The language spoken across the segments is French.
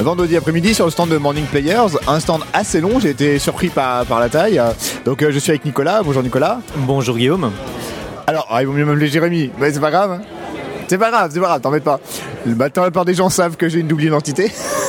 vendredi après-midi sur le stand de Morning Players, un stand assez long, j'ai été surpris par la taille. Donc je suis avec Nicolas. Bonjour Nicolas. Bonjour Guillaume. Alors, il vaut mieux m'appeler Jérémy, mais c'est pas grave. C'est pas grave, t'embête pas. Maintenant, la plupart des gens savent que j'ai une double identité.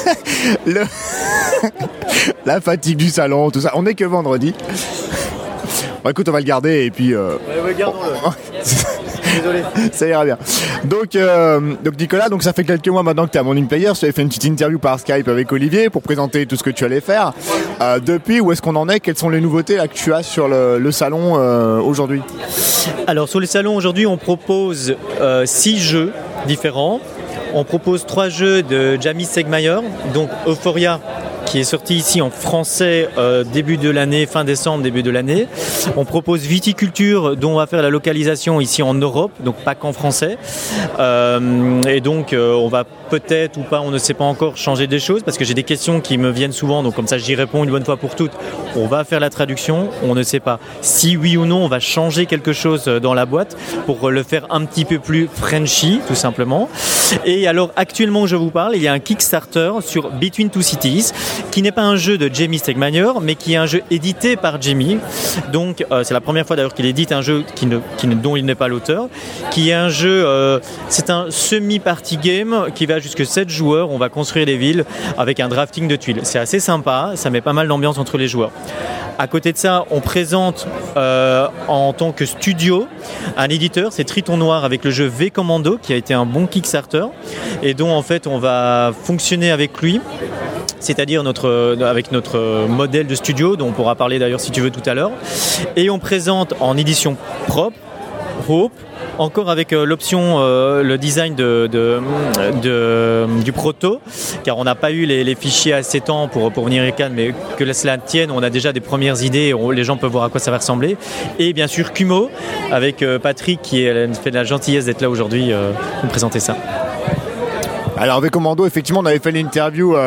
La fatigue du salon, tout ça. On est que vendredi. Bon, écoute, on va le garder et puis... gardons-le. Désolé. Ça ira bien. Donc Nicolas, ça fait quelques mois maintenant que tu es à Morning Players. Tu avais fait une petite interview par Skype avec Olivier pour présenter tout ce que tu allais faire. Depuis, où est-ce qu'on en est? Quelles sont les nouveautés là, que tu as sur le salon aujourd'hui? Alors sur le salon aujourd'hui, on propose 6 jeux différents. On propose 3 jeux de Jamie Stegmaier, donc Euphoria, qui est sorti ici en français début de l'année, fin décembre, début de l'année. On propose Viticulture, dont on va faire la localisation ici en Europe, donc pas qu'en français. Et donc on va peut-être ou pas, on ne sait pas encore, changer des choses, parce que j'ai des questions qui me viennent souvent, donc comme ça j'y réponds une bonne fois pour toutes. On va faire la traduction, on ne sait pas si oui ou non on va changer quelque chose dans la boîte pour le faire un petit peu plus Frenchy, tout simplement. Et alors actuellement où je vous parle, il y a un Kickstarter sur Between Two Cities, qui n'est pas un jeu de Jamie Stegmaier, mais qui est un jeu édité par Jamie. Donc c'est la première fois d'ailleurs qu'il édite un jeu dont il n'est pas l'auteur, qui est un jeu, c'est un semi-party game qui va jusque 7 joueurs. On va construire des villes avec un drafting de tuiles. C'est assez sympa, ça met pas mal d'ambiance entre les joueurs. À côté de ça, on présente en tant que studio un éditeur, c'est Triton Noir, avec le jeu V-Commando, qui a été un bon Kickstarter et dont en fait on va fonctionner avec lui, c'est-à-dire avec notre modèle de studio, dont on pourra parler d'ailleurs si tu veux tout à l'heure. Et on présente en édition propre, Hope, encore avec l'option, le design du proto, car on n'a pas eu les fichiers assez temps pour venir à Cannes, mais que cela tienne, on a déjà des premières idées, les gens peuvent voir à quoi ça va ressembler. Et bien sûr Kumo, avec Patrick qui fait de la gentillesse d'être là aujourd'hui pour nous présenter ça. Alors V-Commando, effectivement, on avait fait l'interview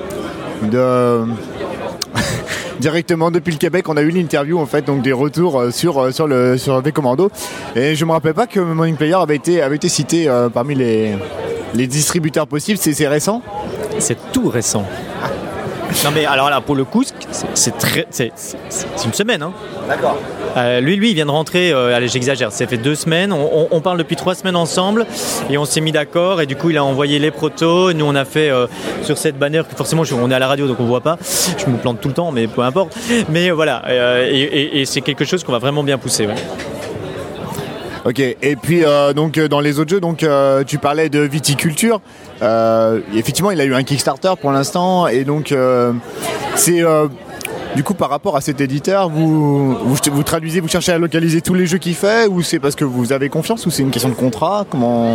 directement depuis le Québec. On a eu l'interview en fait, donc des retours sur V-Commando, et je me rappelle pas que Morning Player avait été cité parmi les distributeurs possibles. C'est récent? C'est tout récent. Non mais alors là pour le coup c'est une semaine hein. D'accord. Lui il vient de rentrer, allez j'exagère, ça fait 2 semaines, on parle depuis 3 semaines ensemble et on s'est mis d'accord, et du coup il a envoyé les protos, nous on a fait sur cette bannière, que forcément on est à la radio donc on voit pas, je me plante tout le temps mais peu importe, mais voilà, et c'est quelque chose qu'on va vraiment bien pousser, ouais. Ok, et puis donc dans les autres jeux, donc tu parlais de Viticulture. Effectivement, il a eu un Kickstarter pour l'instant, et donc c'est du coup par rapport à cet éditeur, vous traduisez, vous cherchez à localiser tous les jeux qu'il fait, ou c'est parce que vous avez confiance, ou c'est une question de contrat? Comment?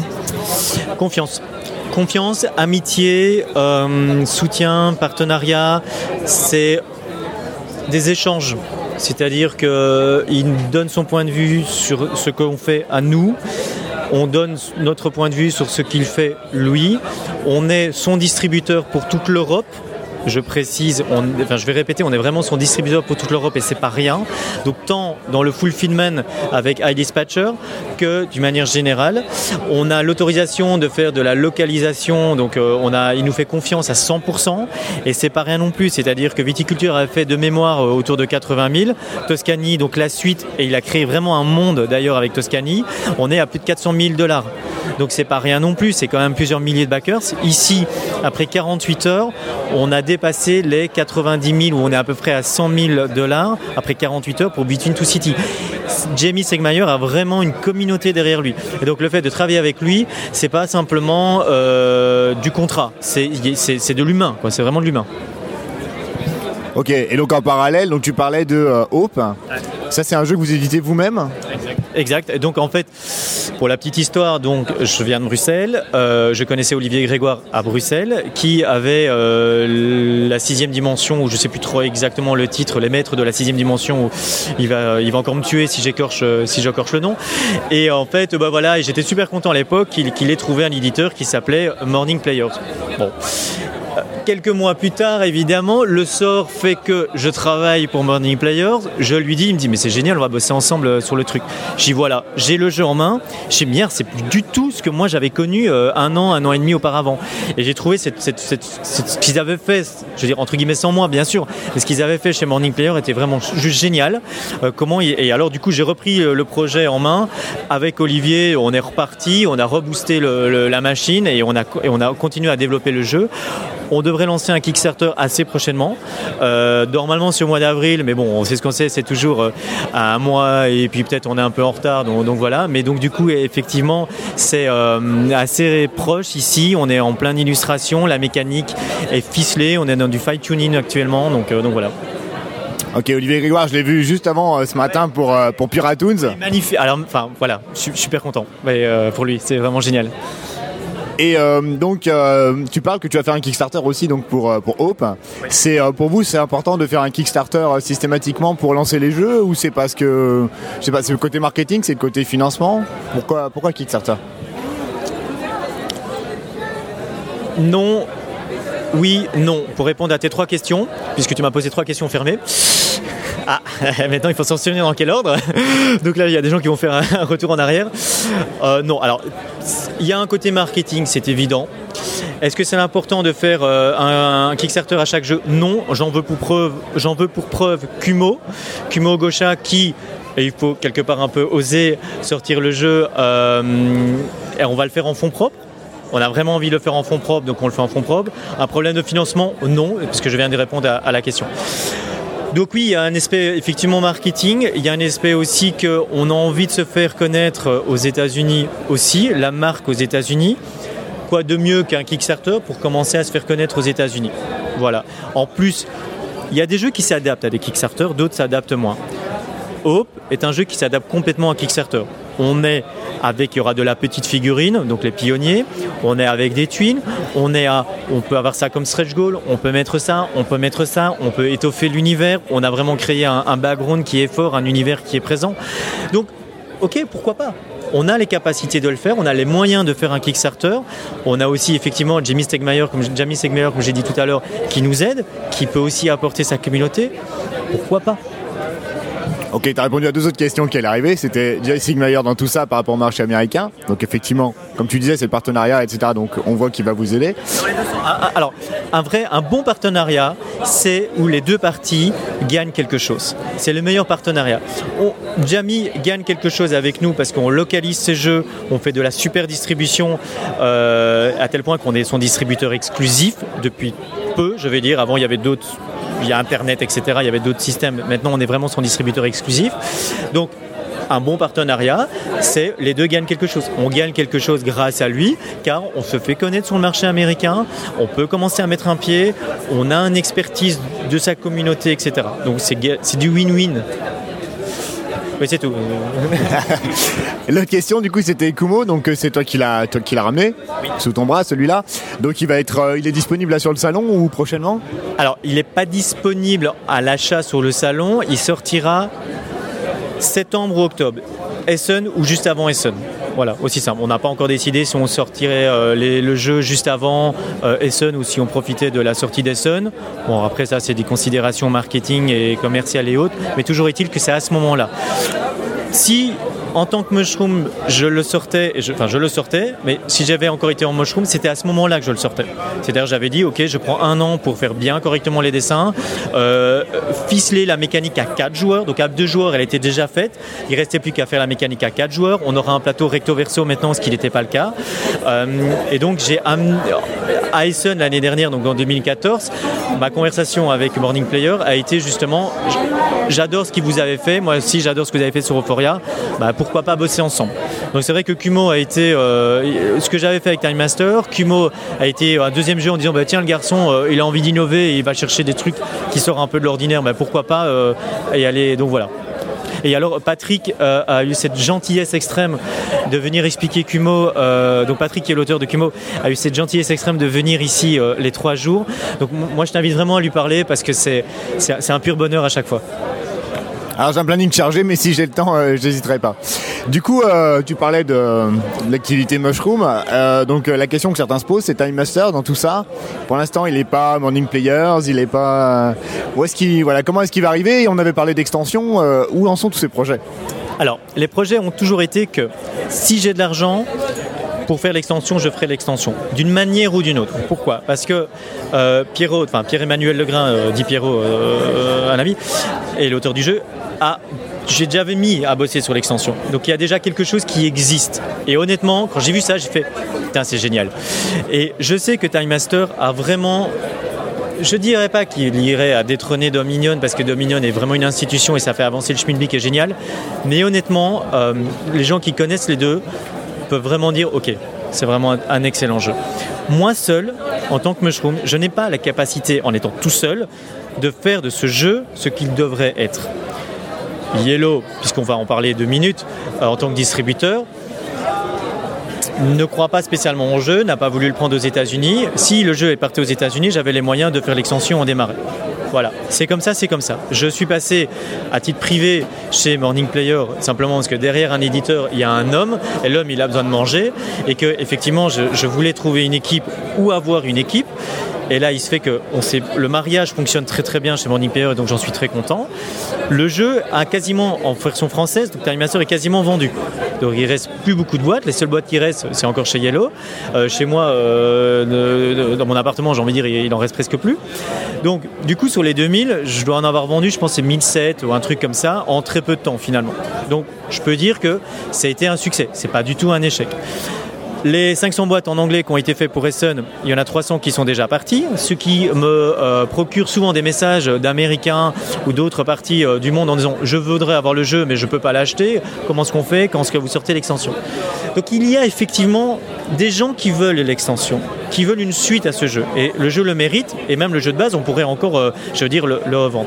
Confiance, amitié, soutien, partenariat, c'est des échanges. C'est-à-dire qu'il donne son point de vue sur ce qu'on fait à nous, on donne notre point de vue sur ce qu'il fait lui, on est son distributeur pour toute l'Europe. Je précise, je vais répéter, on est vraiment son distributeur pour toute l'Europe et c'est pas rien. Donc tant dans le fulfillment avec iDispatcher que d'une manière générale, on a l'autorisation de faire de la localisation. Donc il nous fait confiance à 100% et c'est pas rien non plus. C'est-à-dire que Viticulture a fait de mémoire autour de 80 000, Toscani donc la suite, et il a créé vraiment un monde d'ailleurs avec Toscani. On est à plus de 400 000 $. Donc c'est pas rien non plus. C'est quand même plusieurs milliers de backers. Ici, après 48 heures, on a dépassé les 90 000, où on est à peu près à 100 000 $ après 48 heures pour Between Two Cities. Jamie Stegmaier a vraiment une communauté derrière lui. Et donc le fait de travailler avec lui, c'est pas simplement du contrat, c'est de l'humain, quoi. C'est vraiment de l'humain. Ok, et donc en parallèle, donc tu parlais de Hope. Ouais. Ça c'est un jeu que vous éditez vous-même? Exact. Et donc en fait, pour la petite histoire, donc je viens de Bruxelles. Je connaissais Olivier Grégoire à Bruxelles, qui avait la 6e dimension, ou je sais plus trop exactement le titre, les maîtres de la 6e dimension, où il va encore me tuer si j'écorche le nom. Et en fait, voilà, et j'étais super content à l'époque qu'il ait trouvé un éditeur qui s'appelait Morning Players. Bon. quelques mois plus tard, évidemment, le sort fait que je travaille pour Morning Players. Je lui dis, il me dit, mais c'est génial, on va bosser ensemble sur le truc. Je dis, voilà, j'ai le jeu en main. Je dis, merde, c'est plus du tout ce que moi j'avais connu un an et demi auparavant. Et j'ai trouvé ce qu'ils avaient fait, je veux dire, entre guillemets sans moi, bien sûr, mais ce qu'ils avaient fait chez Morning Player était vraiment juste génial. Et alors, du coup, j'ai repris le projet en main avec Olivier. On est reparti, on a reboosté la machine et on a continué à développer le jeu. On devrait lancer un Kickstarter assez prochainement. Normalement, c'est au mois d'avril, mais bon, on sait ce qu'on sait, c'est toujours à un mois et puis peut-être on est un peu en retard, donc voilà. Mais donc, du coup, effectivement, c'est assez proche ici. On est en pleine illustration, la mécanique est ficelée, on est dans du fine-tuning actuellement, donc voilà. Ok, Olivier Grégoire, je l'ai vu juste avant ce matin pour Piratoons. C'est magnifique. Alors, enfin, voilà, je suis super content pour lui, c'est vraiment génial. Et donc, tu parles que tu vas faire un Kickstarter aussi donc pour Hope. Oui. C'est pour vous, c'est important de faire un Kickstarter systématiquement pour lancer les jeux, ou c'est parce que, je sais pas, c'est le côté marketing, c'est le côté financement? Pourquoi Kickstarter? Non. Oui, non. Pour répondre à tes 3 questions, puisque tu m'as posé 3 questions fermées. Ah, maintenant il faut s'en souvenir dans quel ordre. Donc là, il y a des gens qui vont faire un retour en arrière. Non, alors, il y a un côté marketing, c'est évident. Est-ce que c'est important de faire un Kickstarter à chaque jeu? Non, j'en veux pour preuve Kumo Gosha qui, et il faut quelque part un peu oser sortir le jeu, et on va le faire en fonds propres. On a vraiment envie de le faire en fonds propres, donc on le fait en fonds propres. Un problème de financement? Non, parce que je viens de répondre à la question. Donc oui, il y a un aspect effectivement marketing, il y a un aspect aussi qu'on a envie de se faire connaître aux États-Unis aussi, la marque aux États-Unis. Quoi de mieux qu'un Kickstarter pour commencer à se faire connaître aux États-Unis? Voilà. En plus, il y a des jeux qui s'adaptent à des Kickstarter, d'autres s'adaptent moins. Hope est un jeu qui s'adapte complètement à Kickstarter. Il y aura de la petite figurine, donc les pionniers, on est avec des tuiles, on peut avoir ça comme stretch goal, on peut mettre ça, on peut étoffer l'univers, on a vraiment créé un background qui est fort, un univers qui est présent. Donc, ok, pourquoi pas? On a les capacités de le faire, on a les moyens de faire un Kickstarter. On a aussi effectivement Jamie Stegmaier, comme j'ai dit tout à l'heure, qui nous aide, qui peut aussi apporter sa communauté. Pourquoi pas? Ok, tu as répondu à 2 autres questions qui allaient arriver. C'était Jamie Stegmaier dans tout ça par rapport au marché américain. Donc effectivement, comme tu disais, c'est le partenariat, etc. Donc on voit qu'il va vous aider. Alors, un bon partenariat, c'est où les 2 parties gagnent quelque chose. C'est le meilleur partenariat. Jamie gagne quelque chose avec nous parce qu'on localise ses jeux, on fait de la super distribution à tel point qu'on est son distributeur exclusif depuis peu, je vais dire. Avant, il y avait d'autres... Il y a Internet, etc. Il y avait d'autres systèmes. Maintenant, on est vraiment son distributeur exclusif. Donc, un bon partenariat, c'est les 2 gagnent quelque chose. On gagne quelque chose grâce à lui, car on se fait connaître sur le marché américain. On peut commencer à mettre un pied. On a une expertise de sa communauté, etc. Donc, c'est du win-win. Oui, c'est tout. L'autre question, du coup, c'était Kumo, donc c'est toi qui l'as ramené, oui. Sous ton bras, celui-là. Donc il est disponible là sur le salon ou prochainement? Alors, il n'est pas disponible à l'achat sur le salon. Il sortira septembre ou octobre. Essen ou juste avant Essen. Voilà, aussi simple. On n'a pas encore décidé si on sortirait le jeu juste avant Essen ou si on profitait de la sortie d'Essen. Bon, après ça, c'est des considérations marketing et commerciales et autres, mais toujours est-il que c'est à ce moment-là. Si en tant que Mushroom, je le sortais, mais si j'avais encore été en Mushroom, c'était à ce moment-là que je le sortais. C'est-à-dire, j'avais dit, ok, je prends 1 an pour faire bien correctement les dessins, ficeler la mécanique à 4 joueurs, donc à 2 joueurs, elle était déjà faite, il restait plus qu'à faire la mécanique à 4 joueurs, on aura un plateau recto-verso maintenant, ce qui n'était pas le cas, et donc j'ai amené à Essen l'année dernière, donc en 2014, ma conversation avec Morning Player a été justement, j'adore ce qu'ils vous avez fait, moi aussi j'adore ce que vous avez fait sur Euphoria, pourquoi pas bosser ensemble. Donc c'est vrai que Kumo a été ce que j'avais fait avec Time Master. Kumo a été un deuxième jeu en disant tiens, le garçon il a envie d'innover et il va chercher des trucs qui sortent un peu de l'ordinaire, pourquoi pas y aller. Donc voilà. Et alors Patrick a eu cette gentillesse extrême de venir expliquer Kumo. Donc Patrick, qui est l'auteur de Kumo, a eu cette gentillesse extrême de venir ici les 3 jours. Donc moi je t'invite vraiment à lui parler parce que c'est un pur bonheur à chaque fois. Alors j'ai un planning chargé, mais si j'ai le temps, j'hésiterai pas. Du coup, tu parlais de l'activité Mushroom. Donc la question que certains se posent, c'est Time Master dans tout ça. Pour l'instant, il n'est pas Morning Players, il n'est pas. Comment est-ce qu'il va arriver? Et on avait parlé d'extension. Où en sont tous ces projets? Alors, les projets ont toujours été que si j'ai de l'argent pour faire l'extension, je ferai l'extension, d'une manière ou d'une autre. Pourquoi ? Parce que Pierre-Emmanuel Legrain, dit Pierrot, un ami, et l'auteur du jeu, j'ai déjà mis à bosser sur l'extension. Donc il y a déjà quelque chose qui existe. Et honnêtement, quand j'ai vu ça, j'ai fait putain, c'est génial. Et je sais que Time Master a vraiment. Je dirais pas qu'il irait à détrôner Dominion parce que Dominion est vraiment une institution et ça fait avancer le schmilblick qui est génial. Mais honnêtement, les gens qui connaissent les deux peuvent vraiment dire ok, c'est vraiment un excellent jeu. Moi seul, en tant que Mushroom, je n'ai pas la capacité, en étant tout seul, de faire de ce jeu ce qu'il devrait être. Yellow, puisqu'on va en parler 2 minutes, en tant que distributeur, ne croit pas spécialement au jeu, n'a pas voulu le prendre aux États-Unis. Si le jeu est parti aux États-Unis, j'avais les moyens de faire l'extension en démarrer. Voilà, c'est comme ça, c'est comme ça. Je suis passé à titre privé chez Morning Player simplement parce que derrière un éditeur, il y a un homme et l'homme, il a besoin de manger et que effectivement, je voulais trouver une équipe ou avoir une équipe. Et là, il se fait que le mariage fonctionne très très bien chez Morning Player, donc j'en suis très content. Le jeu a quasiment, en version française, donc Time Master est quasiment vendu. Donc il ne reste plus beaucoup de boîtes. Les seules boîtes qui restent, c'est encore chez Yellow. Chez moi, dans mon appartement, j'ai envie de dire, il en reste presque plus. Donc du coup, sur les 2000, je dois en avoir vendu, je pense, c'est 1007 ou un truc comme ça, en très peu de temps finalement. Donc je peux dire que ça a été un succès. C'est pas du tout un échec. Les 500 boîtes en anglais qui ont été faites pour Essen, il y en a 300 qui sont déjà partis, ce qui me procure souvent des messages d'Américains ou d'autres parties du monde en disant « je voudrais avoir le jeu mais je ne peux pas l'acheter, comment est-ce qu'on fait quand est-ce que vous sortez l'extension ?» Donc il y a effectivement des gens qui veulent l'extension, qui veulent une suite à ce jeu. Et le jeu le mérite, et même le jeu de base, on pourrait encore, le revendre.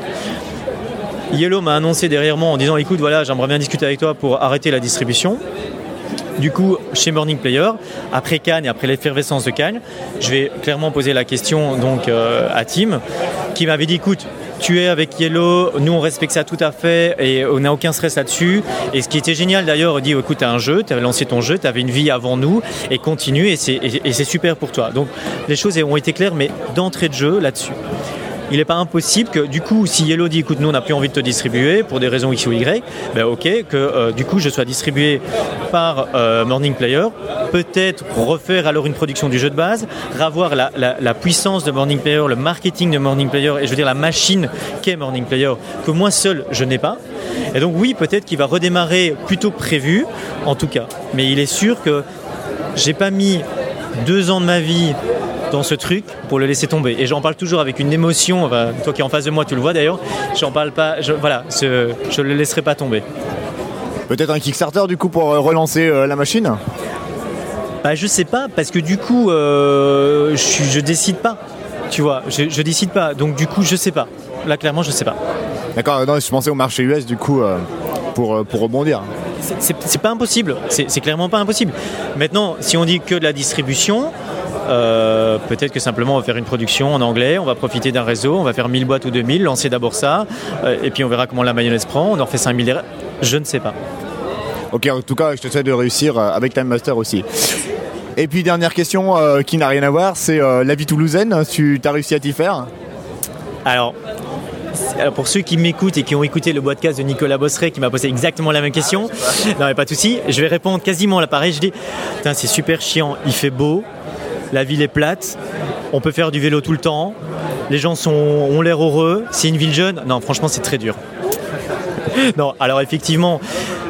Yellow m'a annoncé derrière moi en disant « écoute, voilà, j'aimerais bien discuter avec toi pour arrêter la distribution ». Du coup, chez Morning Player, après Cannes et après l'effervescence de Cannes, je vais clairement poser la question donc, à Tim, qui m'avait dit, écoute, tu es avec Yellow, nous on respecte ça tout à fait et on n'a aucun stress là-dessus. Et ce qui était génial d'ailleurs, il dit, écoute, tu as un jeu, tu avais lancé ton jeu, tu avais une vie avant nous et continue et c'est super pour toi. Donc les choses ont été claires, mais d'entrée de jeu là-dessus. Il n'est pas impossible que du coup, si Yellow dit écoute, nous on n'a plus envie de te distribuer pour des raisons X ou Y, ben ok, que du coup je sois distribué par Morning Player, peut-être refaire alors une production du jeu de base, revoir la puissance de Morning Player, le marketing de Morning Player et je veux dire la machine qu'est Morning Player, que moi seul je n'ai pas. Et donc oui, peut-être qu'il va redémarrer plus tôt que prévu, en tout cas. Mais il est sûr que j'ai pas mis 2 ans de ma vie dans ce truc pour le laisser tomber. Et j'en parle toujours avec une émotion, enfin, toi qui es en face de moi tu le vois d'ailleurs, j'en parle pas, je le laisserai pas tomber. Peut-être un Kickstarter du coup pour relancer la machine ? Bah je sais pas, parce que du coup je décide pas, tu vois, je décide pas, donc du coup je sais pas, là clairement je sais pas. D'accord, non, je pensais au marché US du coup pour rebondir. C'est pas impossible, c'est clairement pas impossible. Maintenant, si on dit que de la distribution, peut-être que simplement on va faire une production en anglais, on va profiter d'un réseau, on va faire 1000 boîtes ou 2000, lancer d'abord ça, et puis on verra comment la mayonnaise prend, on en fait 5000 derrière, je ne sais pas. Ok, en tout cas, je te souhaite de réussir avec Time Master aussi. Et puis dernière question qui n'a rien à voir, c'est la vie toulousaine, tu as réussi à t'y faire ? Alors, pour ceux qui m'écoutent et qui ont écouté le podcast de Nicolas Bosseret qui m'a posé exactement la même question, non mais pas de souci, je vais répondre quasiment là pareil, je dis putain c'est super chiant, il fait beau, la ville est plate, on peut faire du vélo tout le temps, les gens ont l'air heureux, c'est une ville jeune, non franchement c'est très dur. Non, alors effectivement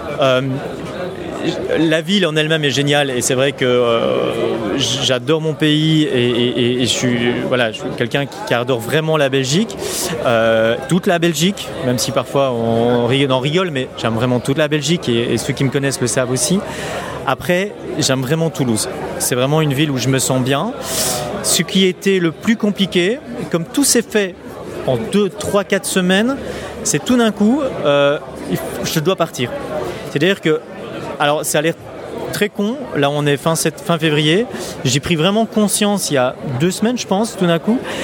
la ville en elle-même est géniale et c'est vrai que j'adore mon pays et je suis quelqu'un qui adore vraiment la Belgique, toute la Belgique, même si parfois on rigole, mais j'aime vraiment toute la Belgique et ceux qui me connaissent le savent aussi. Après, j'aime vraiment Toulouse. C'est vraiment une ville où je me sens bien. Ce qui était le plus compliqué, comme tout s'est fait en 2, 3, 4 semaines, c'est tout d'un coup, je dois partir. C'est-à-dire que alors ça a l'air très con, là on est fin février, j'ai pris vraiment conscience il y a 2 semaines je pense, tout d'un coup,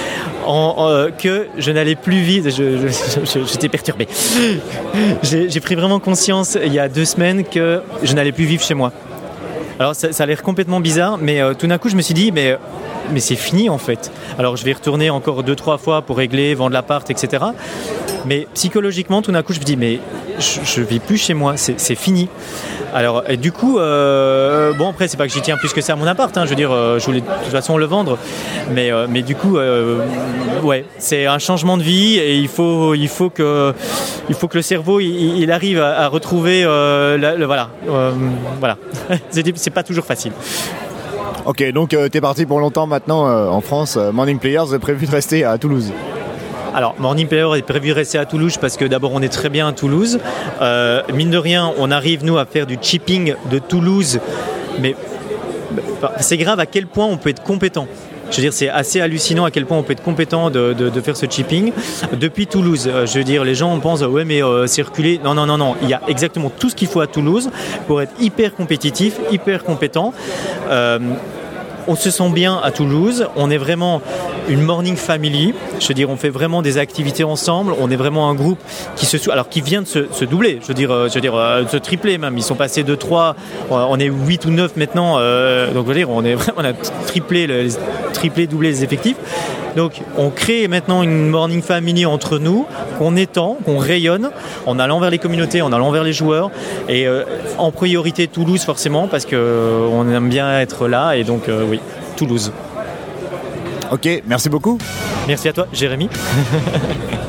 que je n'allais plus vivre. J'étais perturbé. J'ai pris vraiment conscience il y a 2 semaines que je n'allais plus vivre chez moi. Alors ça a l'air complètement bizarre, mais tout d'un coup je me suis dit mais c'est fini en fait. Alors je vais retourner encore 2-3 fois pour régler, vendre l'appart, etc. Mais psychologiquement tout d'un coup je me dis mais je vis plus chez moi, c'est fini. Alors et du coup bon après c'est pas que j'y tiens plus que ça à mon appart, hein, je veux dire je voulais de toute façon le vendre, mais du coup ouais c'est un changement de vie et il faut que le cerveau il arrive à retrouver voilà c'est pas toujours facile. Ok, donc t'es parti pour longtemps maintenant en France. Morning Players est prévu de rester à Toulouse. Alors, Morning Player est prévu de rester à Toulouse parce que d'abord on est très bien à Toulouse. Mine de rien, on arrive nous à faire du chipping de Toulouse, mais c'est grave à quel point on peut être compétent. Je veux dire, c'est assez hallucinant à quel point on peut être compétent de faire ce chipping depuis Toulouse. Je veux dire, les gens pensent ouais mais circuler. Non. Il y a exactement tout ce qu'il faut à Toulouse pour être hyper compétitif, hyper compétent. On se sent bien à Toulouse, on est vraiment une morning family, je veux dire on fait vraiment des activités ensemble, on est vraiment un groupe qui vient de se doubler, je veux dire se tripler même, ils sont passés de 3, on est 8 ou 9 maintenant, donc je veux dire on a triplé, doublé les effectifs. Donc on crée maintenant une morning family entre nous, qu'on étend, qu'on rayonne, en allant vers les communautés, en allant vers les joueurs, et en priorité Toulouse forcément, parce qu'on aime bien être là, et donc oui, Toulouse. Ok, merci beaucoup. Merci à toi, Jérémy.